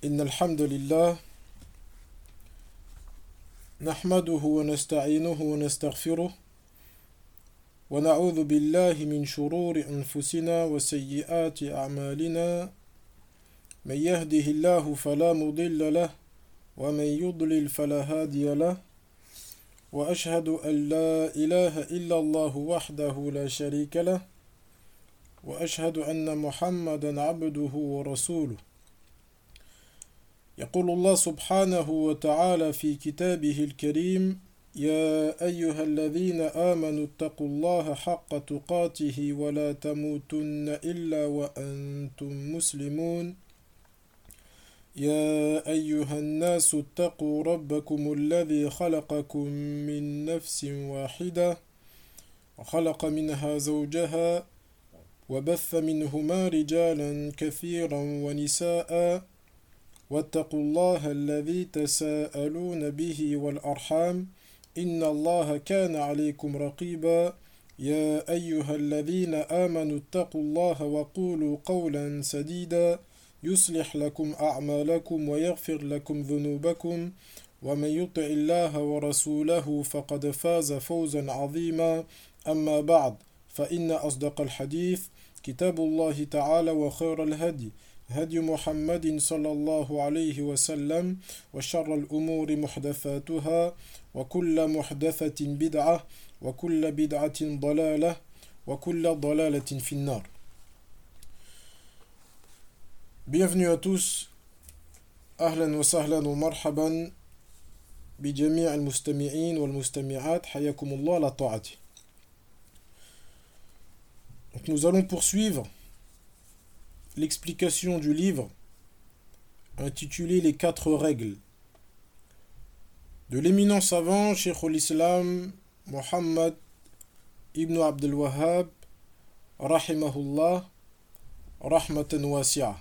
إن الحمد لله نحمده ونستعينه ونستغفره ونعوذ بالله من شرور أنفسنا وسيئات أعمالنا من يهده الله فلا مضل له ومن يضلل فلا هادي له وأشهد أن لا إله إلا الله وحده لا شريك له وأشهد أن محمدا عبده ورسوله يقول الله سبحانه وتعالى في كتابه الكريم يا أيها الذين آمنوا اتقوا الله حق تقاته ولا تموتن إلا وأنتم مسلمون يا أيها الناس اتقوا ربكم الذي خلقكم من نفس واحدة وخلق منها زوجها وبث منهما رجالا كثيرا ونساء واتقوا الله الذي تساءلون به والأرحام إن الله كان عليكم رقيبا يا أيها الذين آمنوا اتقوا الله وقولوا قولا سديدا يصلح لكم أعمالكم ويغفر لكم ذنوبكم ومن يطع الله ورسوله فقد فاز فوزا عظيما أما بعد فإن أصدق الحديث كتاب الله تعالى وخير الهدي هدي محمد صلى الله عليه وسلم وشر الأمور محدثاتها وكل محدثة بدعة وكل بدعة ضلالة وكل ضلالة في النار. Bienvenue à tous. أهلا وسهلا ومرحبا بجميع المستمعين والمستمعات حياكم الله على طاعته. Donc nous allons poursuivre l'explication du livre intitulé Les 4 règles de l'éminent savant Cheikh al-Islam Muhammad ibn Abdul Wahhab rahimahullah rahmatan wasi'a.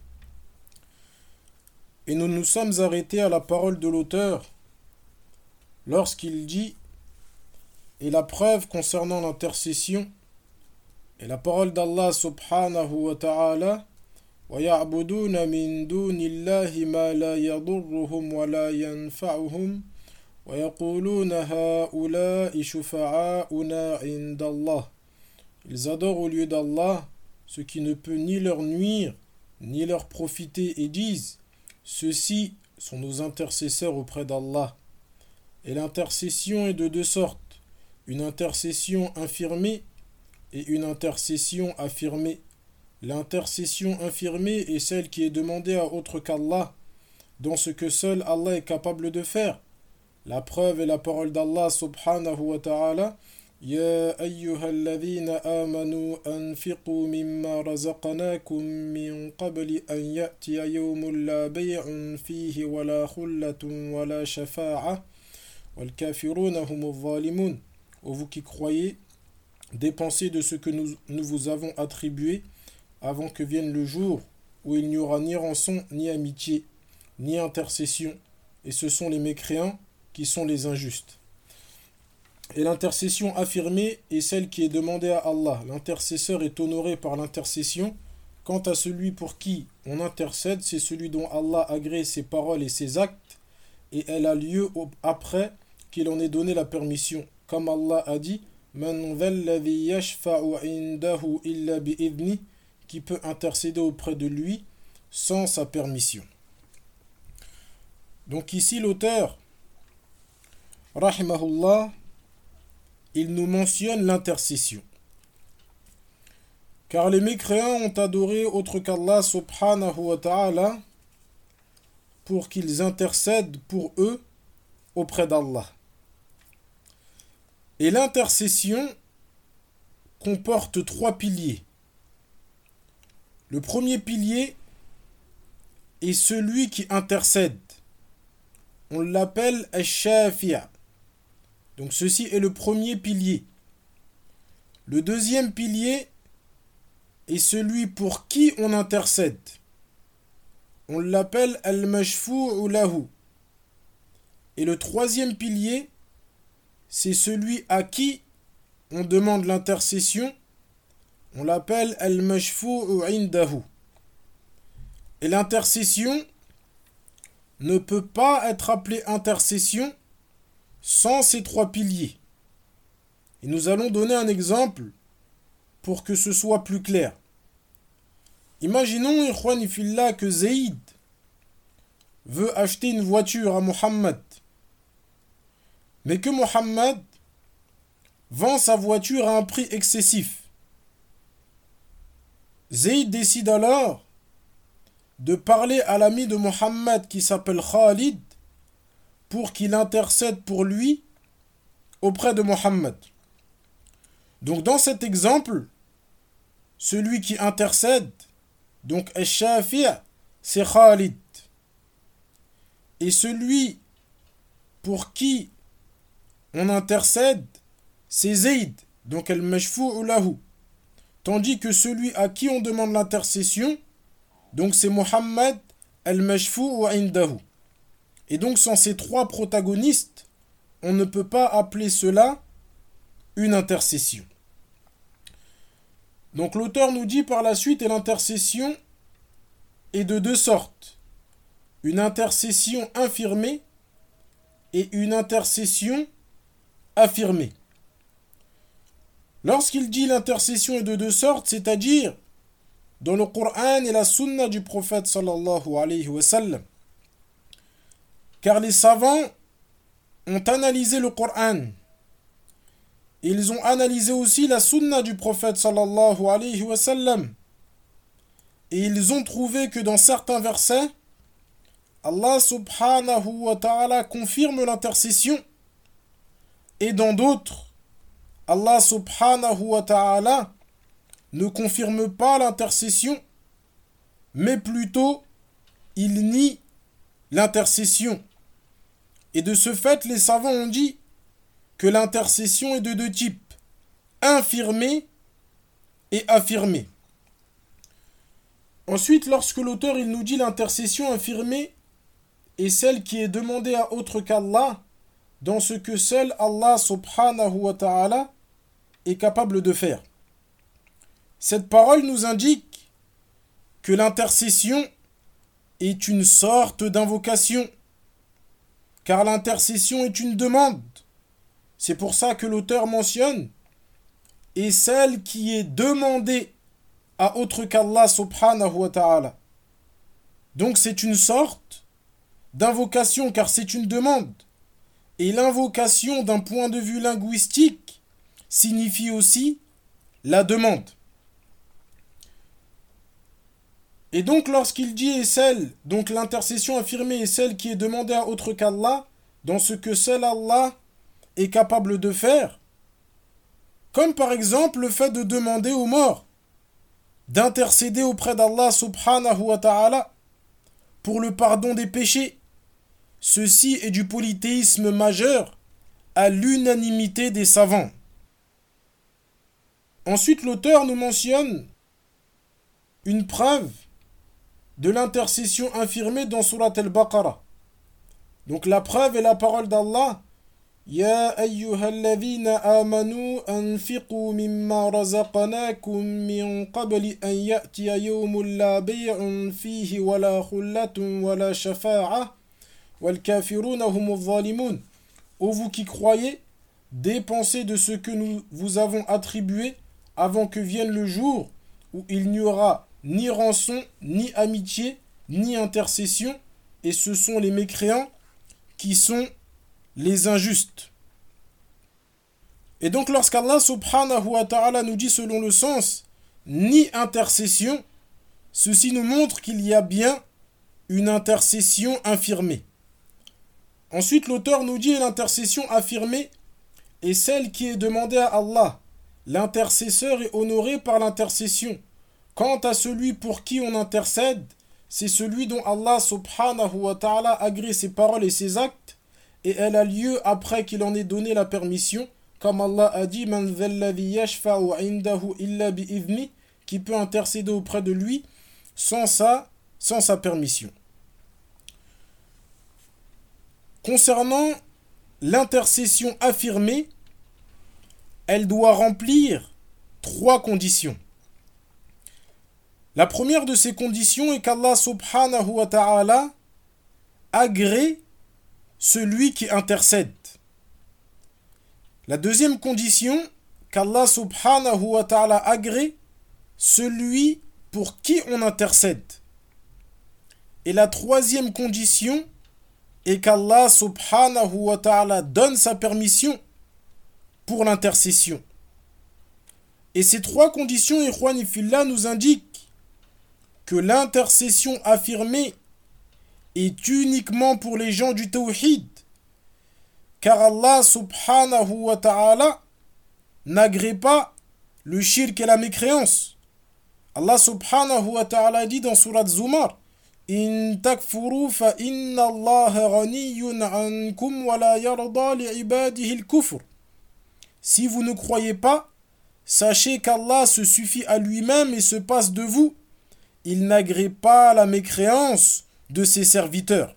Et nous nous sommes arrêtés à la parole de l'auteur lorsqu'il dit et la preuve concernant l'intercession et la parole d'Allah subhanahu wa ta'ala وَيَعْبُدُونَ مِن دُونِ اللَّهِ مَا لَا يَضُرُّهُمْ وَلَا يَنْفَعُهُمْ وَيَقُولُونَ هَؤُلَاءِ شُفَعَاؤُنَا عِندَ اللَّهِ. Ils adorent au lieu d'Allah ce qui ne peut ni leur nuire ni leur profiter et disent ceux-ci sont nos intercesseurs auprès d'Allah. Et l'intercession est de 2 sortes, une intercession infirmée et une intercession affirmée. L'intercession infirmée est celle qui est demandée à autre qu'Allah, dans ce que seul Allah est capable de faire. La preuve est la parole d'Allah subhanahu wa ta'ala Ya ayyuhalladhina amanu anfiqu mimma razaqnakum min qabli an ya'tiya yawmun la bay'un fihi wa la khullatun wa la shafa'a wal kafiruna humu zalimun. Ô vous qui croyez, dépensez de ce que nous vous avons attribué avant que vienne le jour où il n'y aura ni rançon, ni amitié, ni intercession, et ce sont les mécréants qui sont les injustes. Et l'intercession affirmée est celle qui est demandée à Allah. L'intercesseur est honoré par l'intercession. Quant à celui pour qui on intercède, c'est celui dont Allah agrée ses paroles et ses actes, et elle a lieu après qu'il en ait donné la permission. Comme Allah a dit Man dhalladhi yashfa'u indahu illa bi'idhni, qui peut intercéder auprès de lui sans sa permission. Donc ici l'auteur rahimahullah, il nous mentionne l'intercession. Car les mécréants ont adoré autre qu'Allah subhanahu wa ta'ala pour qu'ils intercèdent pour eux auprès d'Allah. Et l'intercession comporte 3 piliers. Le premier pilier est celui qui intercède. On l'appelle Ash-Shafi'a. Donc ceci est le premier pilier. Le deuxième pilier est celui pour qui on intercède. On l'appelle Al-Mashfu'u lahu. Et le troisième pilier, c'est celui à qui on demande l'intercession. On l'appelle Al-Mashfu'u indahu. Et l'intercession ne peut pas être appelée intercession sans ces trois piliers. Et nous allons donner un exemple pour que ce soit plus clair. Imaginons, ikhwani fillah, que Zaïd veut acheter une voiture à Mohammed, mais que Mohammed vend sa voiture à un prix excessif. Zaïd décide alors de parler à l'ami de Mohammed qui s'appelle Khalid pour qu'il intercède pour lui auprès de Mohammed. Donc dans cet exemple, celui qui intercède, donc Al-Shafi', c'est Khalid. Et celui pour qui on intercède, c'est Zayd, donc Al-Mashfu'u lahu. Tandis que celui à qui on demande l'intercession, donc c'est Mohammed Al-Mashfu'u indahu. Et donc sans ces trois protagonistes, on ne peut pas appeler cela une intercession. Donc l'auteur nous dit par la suite, et l'intercession est de deux sortes. Une intercession infirmée et une intercession affirmée. Lorsqu'il dit l'intercession est de deux sortes, c'est-à-dire dans le Coran et la Sunna du prophète sallallahu alayhi wa sallam. Car les savants ont analysé le Coran. Ils ont analysé aussi la Sunna du prophète sallallahu alayhi wa sallam. Et ils ont trouvé que dans certains versets, Allah subhanahu wa ta'ala confirme l'intercession. Et dans d'autres, Allah subhanahu wa ta'ala ne confirme pas l'intercession, mais plutôt il nie l'intercession. Et de ce fait, les savants ont dit que l'intercession est de deux types, infirmée et affirmée. Ensuite, lorsque l'auteur il nous dit l'intercession infirmée est celle qui est demandée à autre qu'Allah dans ce que seul Allah subhanahu wa ta'ala est capable de faire. Cette parole nous indique que l'intercession est une sorte d'invocation, car l'intercession est une demande. C'est pour ça que l'auteur mentionne et celle qui est demandée à autre qu'Allah subhanahu wa ta'ala. Donc c'est une sorte d'invocation car c'est une demande. Et l'invocation d'un point de vue linguistique signifie aussi la demande. Et donc lorsqu'il dit et celle, donc l'intercession affirmée est celle qui est demandée à autre qu'Allah, dans ce que seul Allah est capable de faire, comme par exemple le fait de demander aux morts, d'intercéder auprès d'Allah subhanahu wa ta'ala pour le pardon des péchés. Ceci est du polythéisme majeur à l'unanimité des savants. Ensuite, l'auteur nous mentionne une preuve de l'intercession infirmée dans Surat al-Baqarah. Donc la preuve est la parole d'Allah. Ya ayyuhalladhina amanu anfiqu mimma razaqnakum min qabli an ya'tiya yawmun la bay'un fihi wala khullatun wala shafa'a wal kafiruna humuz zalimun. Ô vous qui croyez, dépensez de ce que nous vous avons attribué avant que vienne le jour où il n'y aura ni rançon, ni amitié, ni intercession, et ce sont les mécréants qui sont les injustes. Et donc lorsqu'Allah subhanahu wa ta'ala nous dit selon le sens ni intercession, ceci nous montre qu'il y a bien une intercession infirmée. Ensuite l'auteur nous dit l'intercession affirmée est celle qui est demandée à Allah. L'intercesseur est honoré par l'intercession. Quant à celui pour qui on intercède, c'est celui dont Allah subhanahu wa ta'ala agrée ses paroles et ses actes, et elle a lieu après qu'il en ait donné la permission, comme Allah a dit, Man dhalladhi yashfa'u indahu illa bi'idhni, qui peut intercéder auprès de lui sans sa permission. Concernant l'intercession affirmée, elle doit remplir 3 conditions. La première de ces conditions est qu'Allah subhanahu wa ta'ala agrée celui qui intercède. La deuxième condition, qu'Allah subhanahu wa ta'ala agrée celui pour qui on intercède. Et la troisième condition est qu'Allah subhanahu wa ta'ala donne sa permission pour l'intercession. Et ces trois conditions, ikhwani fillah, nous indiquent que l'intercession affirmée est uniquement pour les gens du tawhid, car Allah subhanahu wa ta'ala n'agrée pas le shirk et la mécréance. Allah subhanahu wa ta'ala dit dans Surat Zumar, In takfuru fa inna Allah ghaniyyun ankum wa la yarda li'ibadihi al-kufr. Si vous ne croyez pas, sachez qu'Allah se suffit à lui-même et se passe de vous. Il n'agrée pas la mécréance de ses serviteurs.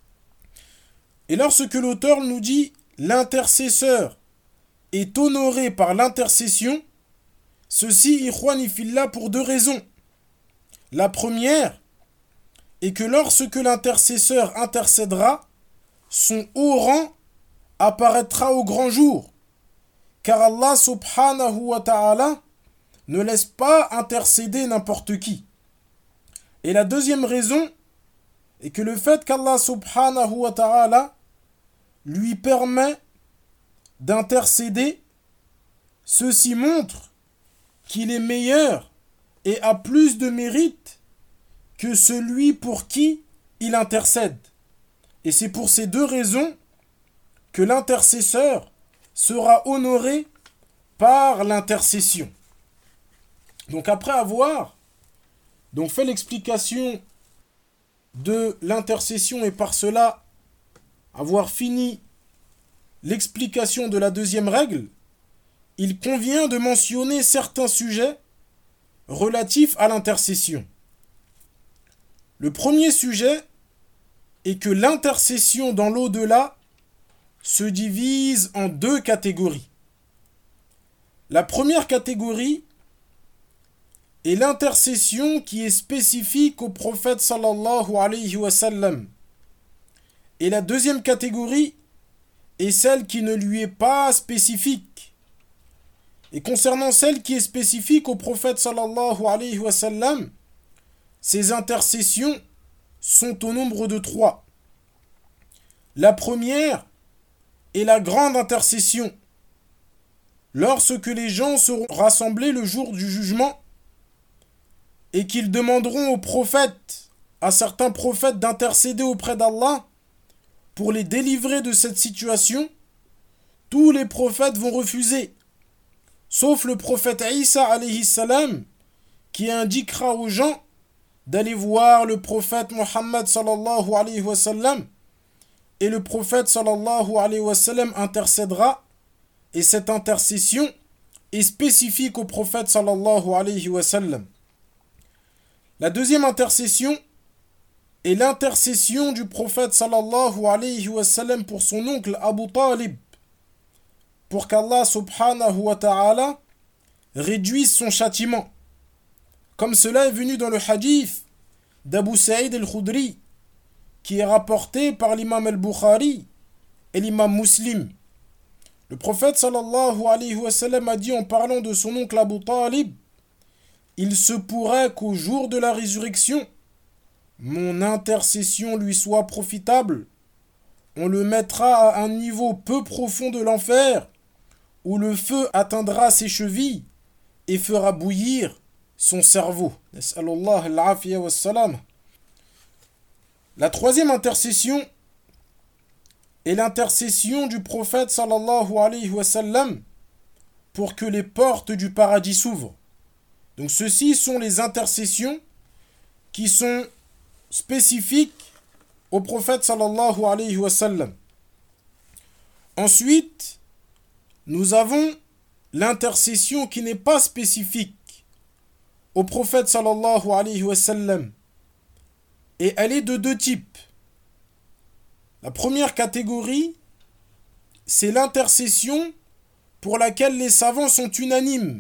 Et lorsque l'auteur nous dit l'intercesseur est honoré par l'intercession, ceci, ikhwani fillah, pour deux raisons. La première est que lorsque l'intercesseur intercédera, son haut rang apparaîtra au grand jour, car Allah subhanahu wa ta'ala ne laisse pas intercéder n'importe qui. Et la deuxième raison est que le fait qu'Allah subhanahu wa ta'ala lui permet d'intercéder, ceci montre qu'il est meilleur et a plus de mérite que celui pour qui il intercède. Et c'est pour ces deux raisons que l'intercesseur sera honoré par l'intercession. Donc après avoir fait l'explication de l'intercession et par cela avoir fini l'explication de la deuxième règle, il convient de mentionner certains sujets relatifs à l'intercession. Le premier sujet est que l'intercession dans l'au-delà se divise en deux catégories. La première catégorie est l'intercession qui est spécifique au prophète sallallahu alayhi wa sallam. Et la deuxième catégorie est celle qui ne lui est pas spécifique. Et concernant celle qui est spécifique au prophète sallallahu alayhi wa sallam, ces intercessions sont au nombre de 3. La première est la grande intercession. Lorsque les gens seront rassemblés le jour du jugement et qu'ils demanderont aux prophètes, à certains prophètes d'intercéder auprès d'Allah pour les délivrer de cette situation, tous les prophètes vont refuser, sauf le prophète Isa alayhi salam qui indiquera aux gens d'aller voir le prophète Muhammad sallallahu alayhi wa sallam, et le prophète sallallahu alayhi wa sallam intercédera, et cette intercession est spécifique au prophète sallallahu alayhi wa sallam. La deuxième intercession est l'intercession du prophète sallallahu alayhi wa sallam pour son oncle Abu Talib, pour qu'Allah subhanahu wa ta'ala réduise son châtiment. Comme cela est venu dans le hadith d'Abu Sa'id al-Khudri, qui est rapporté par l'imam al-Bukhari et l'imam Muslim. Le prophète sallallahu alayhi wa sallam a dit en parlant de son oncle Abu Talib, « Il se pourrait qu'au jour de la résurrection, mon intercession lui soit profitable. On le mettra à un niveau peu profond de l'enfer, où le feu atteindra ses chevilles et fera bouillir son cerveau. » La troisième intercession est l'intercession du prophète sallallahu alayhi wa sallam pour que les portes du paradis s'ouvrent. Donc ceci sont les intercessions qui sont spécifiques au prophète sallallahu alayhi wa sallam. Ensuite, nous avons l'intercession qui n'est pas spécifique au prophète sallallahu alayhi wa sallam. Et elle est de deux types. La première catégorie, c'est l'intercession pour laquelle les savants sont unanimes.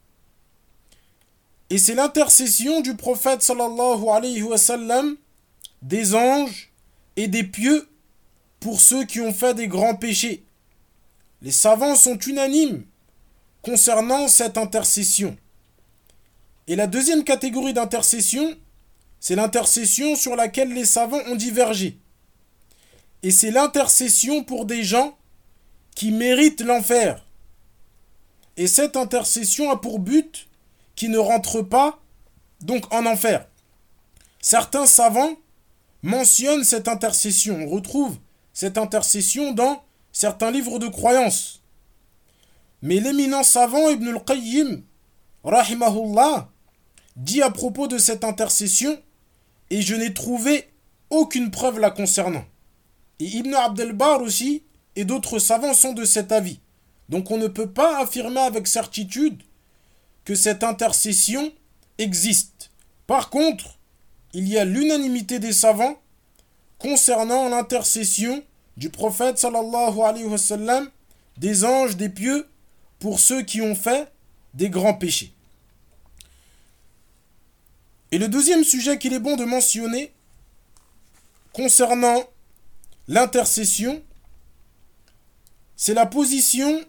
Et c'est l'intercession du prophète sallallahu alayhi wa sallam, des anges, et des pieux pour ceux qui ont fait des grands péchés. Les savants sont unanimes concernant cette intercession. Et la deuxième catégorie d'intercession, c'est l'intercession sur laquelle les savants ont divergé. Et c'est l'intercession pour des gens qui méritent l'enfer. Et cette intercession a pour but qu'ils ne rentrent pas donc en enfer. Certains savants mentionnent cette intercession. On retrouve cette intercession dans certains livres de croyances. Mais l'éminent savant Ibn al-Qayyim, rahimahullah, dit à propos de cette intercession, et je n'ai trouvé aucune preuve la concernant. Et Ibn Abd al-Barr aussi, et d'autres savants sont de cet avis. Donc on ne peut pas affirmer avec certitude que cette intercession existe. Par contre, il y a l'unanimité des savants concernant l'intercession du prophète sallallahu alayhi wa sallam, des anges, des pieux, pour ceux qui ont fait des grands péchés. Et le deuxième sujet qu'il est bon de mentionner concernant l'intercession, c'est la position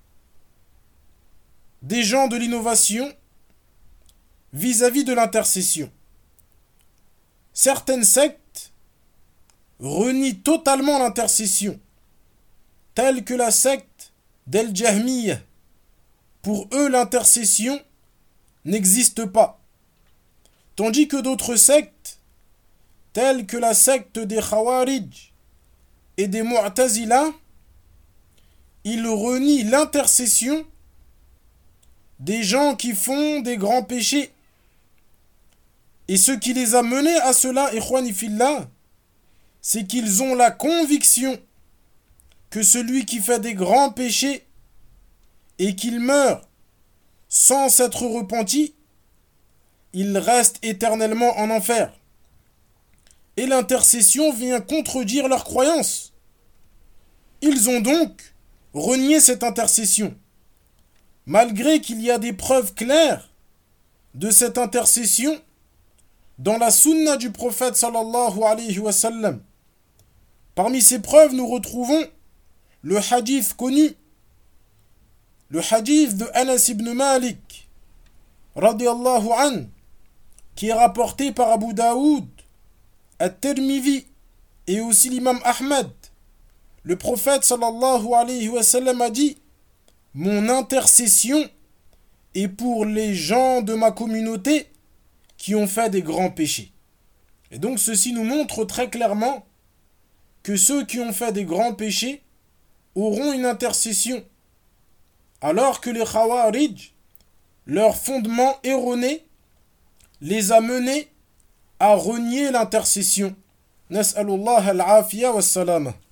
des gens de l'innovation vis-à-vis de l'intercession. Certaines sectes renient totalement l'intercession, telles que la secte d'Al-Jahmiyyah. Pour eux, l'intercession n'existe pas. Tandis que d'autres sectes, telles que la secte des Khawarij et des Mu'tazila, ils renient l'intercession des gens qui font des grands péchés. Et ce qui les a menés à cela, ikhwani fillah, c'est qu'ils ont la conviction que celui qui fait des grands péchés et qu'il meurt sans s'être repenti, il reste éternellement en enfer. Et l'intercession vient contredire leur croyance. Ils ont donc renié cette intercession, malgré qu'il y a des preuves claires de cette intercession dans la sunna du prophète sallallahu alayhi wa sallam. Parmi ces preuves, nous retrouvons le hadith connu, le hadith de Anas ibn Malik, radiyallahu anhu, qui est rapporté par Abu Daoud, At-Tirmidhi et aussi l'imam Ahmed. Le prophète sallallahu alayhi wa sallam a dit: mon intercession est pour les gens de ma communauté qui ont fait des grands péchés. Et donc ceci nous montre très clairement que ceux qui ont fait des grands péchés auront une intercession, alors que les Khawarij, leur fondement erroné, les a menés à renier l'intercession. Nas'alullah al-afiya wa salama.